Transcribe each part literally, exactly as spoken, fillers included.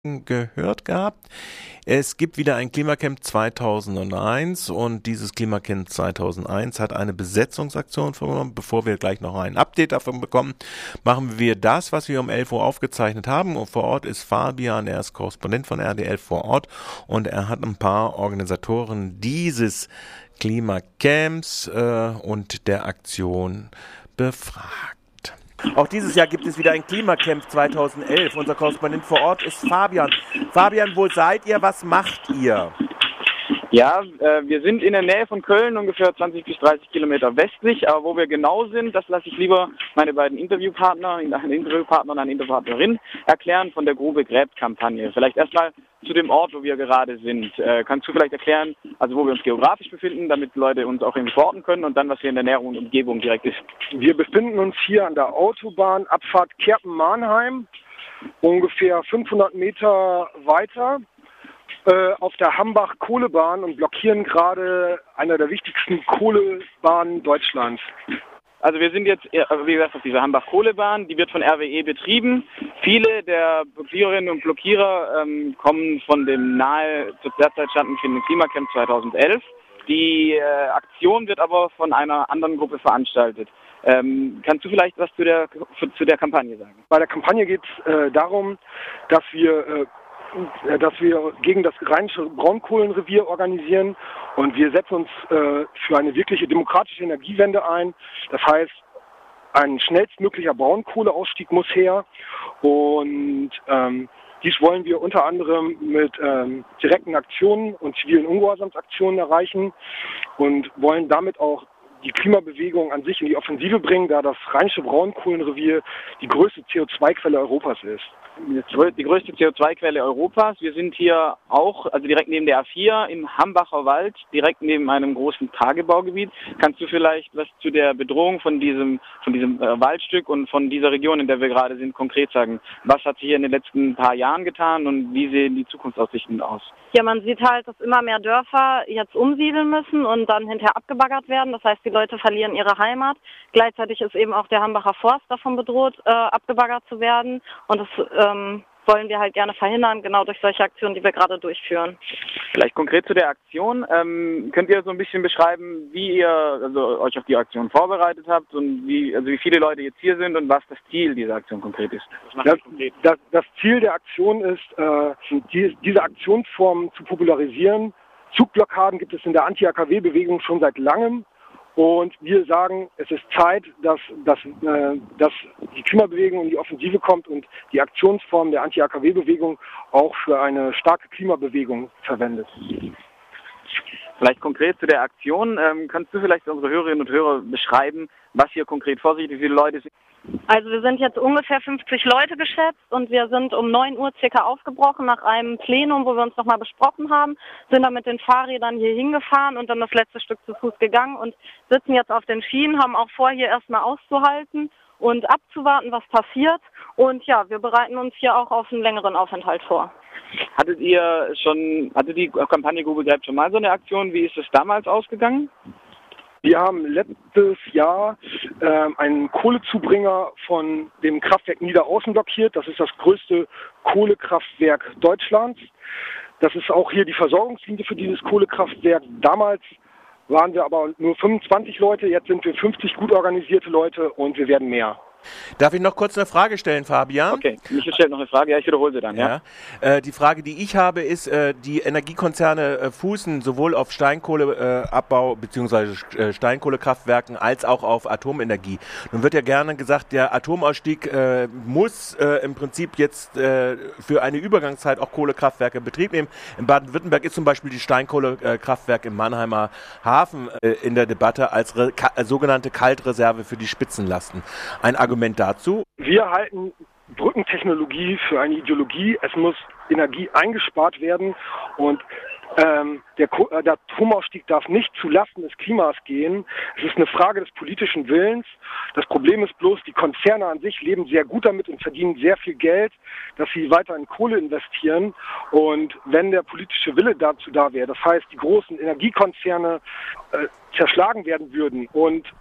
gehört gehabt. Es gibt wieder ein Klimacamp zweitausendeins und dieses Klimacamp zweitausendeins hat eine Besetzungsaktion vorgenommen. Bevor wir gleich noch ein Update davon bekommen, machen wir das, was wir um elf Uhr aufgezeichnet haben. Und vor Ort ist Fabian, er ist Korrespondent von R D L vor Ort und er hat ein paar Organisatoren dieses Klimacamps äh, und der Aktion befragt. Auch dieses Jahr gibt es wieder ein Klimacamp zweitausendelf. Unser Korrespondent vor Ort ist Fabian. Fabian, wo seid ihr? Was macht ihr? Ja, äh, wir sind in der Nähe von Köln, ungefähr zwanzig bis dreißig Kilometer westlich. Aber wo wir genau sind, das lasse ich lieber meine beiden Interviewpartner, einen Interviewpartner und eine Interviewpartnerin erklären von der Grube Gräbt-Kampagne. Vielleicht erstmal zu dem Ort, wo wir gerade sind. Äh, kannst du vielleicht erklären, also wo wir uns geografisch befinden, damit Leute uns auch irgendwie verorten können und dann, was hier in der näheren Umgebung direkt ist? Wir befinden uns hier an der Autobahnabfahrt Kerpen-Mannheim, ungefähr fünfhundert Meter weiter äh, auf der Hambach-Kohlebahn und blockieren gerade einer der wichtigsten Kohlebahnen Deutschlands. Also wir sind jetzt, wie gesagt, auf dieser Hambach-Kohlebahn, die wird von R W E betrieben. Viele der Blockiererinnen und Blockierer ähm, kommen von dem nahe zur derzeit stattfindenden Klimacamp zweitausendelf. Die äh, Aktion wird aber von einer anderen Gruppe veranstaltet. Ähm, kannst du vielleicht was zu der, zu der Kampagne sagen? Bei der Kampagne geht es äh, darum, dass wir... Äh, dass wir gegen das rheinische Braunkohlenrevier organisieren und wir setzen uns äh, für eine wirkliche demokratische Energiewende ein. Das heißt, ein schnellstmöglicher Braunkohleausstieg muss her und ähm, dies wollen wir unter anderem mit ähm, direkten Aktionen und zivilen Ungehorsamsaktionen erreichen und wollen damit auch die Klimabewegung an sich in die Offensive bringen, da das rheinische Braunkohlenrevier die größte C O zwei Quelle Europas ist. Die größte C O zwei Quelle Europas. Wir sind hier auch, also direkt neben der A vier im Hambacher Wald, direkt neben einem großen Tagebaugebiet. Kannst du vielleicht was zu der Bedrohung von diesem, von diesem äh, Waldstück und von dieser Region, in der wir gerade sind, konkret sagen? Was hat sich hier in den letzten paar Jahren getan und wie sehen die Zukunftsaussichten aus? Ja, man sieht halt, dass immer mehr Dörfer jetzt umsiedeln müssen und dann hinterher abgebaggert werden. Das heißt, die Leute verlieren ihre Heimat. Gleichzeitig ist eben auch der Hambacher Forst davon bedroht, äh, abgebaggert zu werden. Und das ähm, wollen wir halt gerne verhindern, genau durch solche Aktionen, die wir gerade durchführen. Vielleicht konkret zu der Aktion. Ähm, könnt ihr so ein bisschen beschreiben, wie ihr also euch auf die Aktion vorbereitet habt und wie, also wie viele Leute jetzt hier sind und was das Ziel dieser Aktion konkret ist? Das, das, das Ziel der Aktion ist, äh, die, diese Aktionsform zu popularisieren. Zugblockaden gibt es in der Anti-A K W-Bewegung schon seit langem. Und wir sagen, es ist Zeit, dass, dass, äh, dass die Klimabewegung in die Offensive kommt und die Aktionsform der Anti-A K W-Bewegung auch für eine starke Klimabewegung verwendet. Vielleicht konkret zu der Aktion. Ähm, kannst du vielleicht unsere Hörerinnen und Hörer beschreiben, was hier konkret vor sich, wie viele Leute sind? Also wir sind jetzt ungefähr fünfzig Leute geschätzt und wir sind um neun Uhr circa aufgebrochen nach einem Plenum, wo wir uns nochmal besprochen haben, sind dann mit den Fahrrädern hier hingefahren und dann das letzte Stück zu Fuß gegangen und sitzen jetzt auf den Schienen, haben auch vor, hier erstmal auszuhalten und abzuwarten, was passiert. Und ja, wir bereiten uns hier auch auf einen längeren Aufenthalt vor. Hattet ihr schon, hatte die Kampagne Grube Gräbt schon mal so eine Aktion? Wie ist es damals ausgegangen? Wir haben letztes Jahr äh, einen Kohlezubringer von dem Kraftwerk Niederaußen blockiert. Das ist das größte Kohlekraftwerk Deutschlands. Das ist auch hier die Versorgungslinie für dieses Kohlekraftwerk. Damals waren wir aber nur fünfundzwanzig Leute, jetzt sind wir fünfzig gut organisierte Leute und wir werden mehr. Darf ich noch kurz eine Frage stellen, Fabian? Okay, Michael stellt noch eine Frage, ja, ich wiederhole sie dann, ja. ja. Äh, die Frage, die ich habe, ist, äh, die Energiekonzerne äh, fußen sowohl auf Steinkohleabbau äh, bzw. Äh, Steinkohlekraftwerken als auch auf Atomenergie. Nun wird ja gerne gesagt, der Atomausstieg äh, muss äh, im Prinzip jetzt äh, für eine Übergangszeit auch Kohlekraftwerke in Betrieb nehmen. In Baden-Württemberg ist zum Beispiel die Steinkohlekraftwerk im Mannheimer Hafen äh, in der Debatte als re- ka- äh, sogenannte Kaltreserve für die Spitzenlasten. Ein Argument dazu? Wir halten Brückentechnologie für eine Ideologie. Es muss Energie eingespart werden und ähm, der, äh, der Atomausstieg darf nicht zulasten des Klimas gehen. Es ist eine Frage des politischen Willens. Das Problem ist bloß, die Konzerne an sich leben sehr gut damit und verdienen sehr viel Geld, dass sie weiter in Kohle investieren. Und wenn der politische Wille dazu da wäre, das heißt, die großen Energiekonzerne äh, zerschlagen werden würden und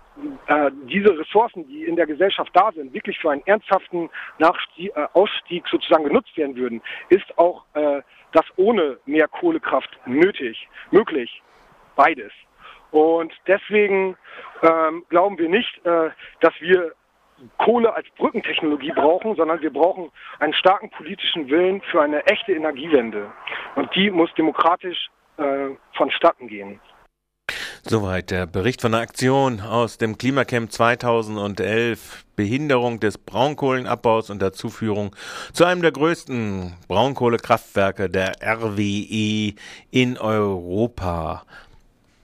äh, diese Ressourcen, die in der Gesellschaft da sind, wirklich für einen ernsthaften Nachstieg, äh, Ausstieg sozusagen genutzt werden würden, ist auch äh, das ohne mehr Kohlekraft nötig, möglich. Beides. Und deswegen ähm, glauben wir nicht, äh, dass wir Kohle als Brückentechnologie brauchen, sondern wir brauchen einen starken politischen Willen für eine echte Energiewende. Und die muss demokratisch äh, vonstatten gehen. Soweit der Bericht von der Aktion aus dem Klimacamp zweitausendelf. Behinderung des Braunkohlenabbaus und der Zuführung zu einem der größten Braunkohlekraftwerke der R W E in Europa.